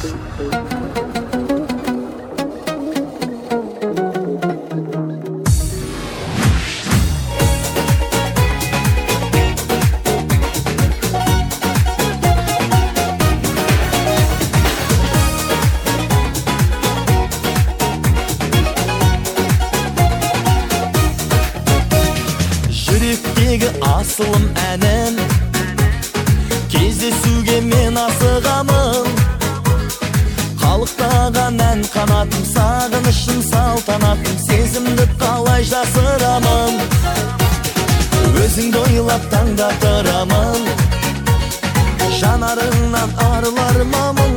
Асылым әнін кездесуге мен асығамын. Қалықтаған ән қанатым, сағынышым салтанатым, сезімді қалай жасырамын. Өзіңді ойлап таңда тұрамын, жанарыңнан арылармамын.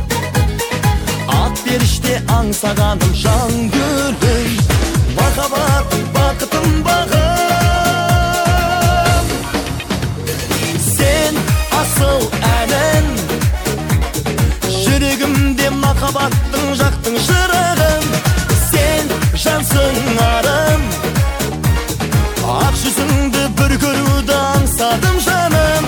Ат періште аңсағаным, жан гүлім, махаббатым, бақытым бағым. Асыл әнін, жүрегімде махаббаттың жақтың шырағын. Сен жансың арым, ақ жүзіңді бір көруді аңсадым жаным.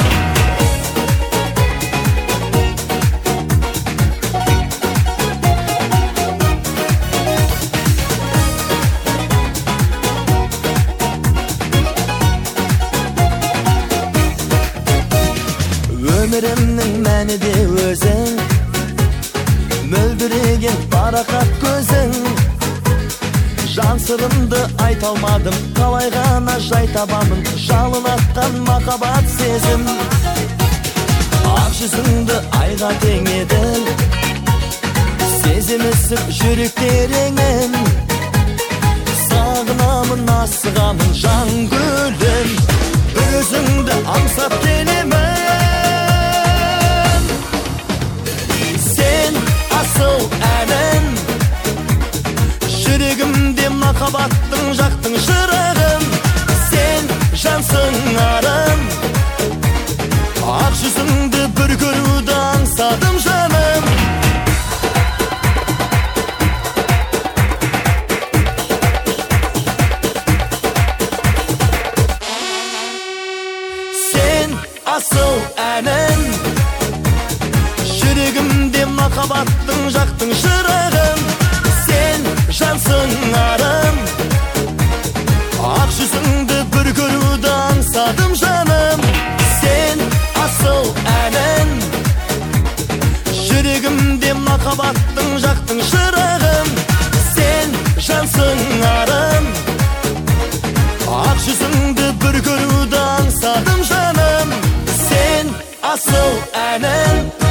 Өмірімнің мәні де өзің, мөлдіреген парақат көзің. Жан сырымды айта алмадым, қалай ғана жай табамын, жалын атқан махаббат сезім. Ақ жүзіңді айға теңедің, сезімісіп жүрек тереңін. Сағынамын, асығамын, жан гүлім, бір өзіңді аңсап келемін. Асыл әнін, жүрегімде махаббаттың жақтың шырағын. Сен жансың арым, ақ жүзіңді бір көруді аңсадым жаным. Сен асыл әнін, жүрегімде махаббаттың жақтың шырағын. Сен жансың арым, ақ жүзіңді бір көруді аңсадым жаным. Сен асыл әнін, жүрегімде махаббаттың жақтың шырағын. Сен жансың арым, ақ жүзіңді бір көруді аңсадым жаным. Сен асыл әнін.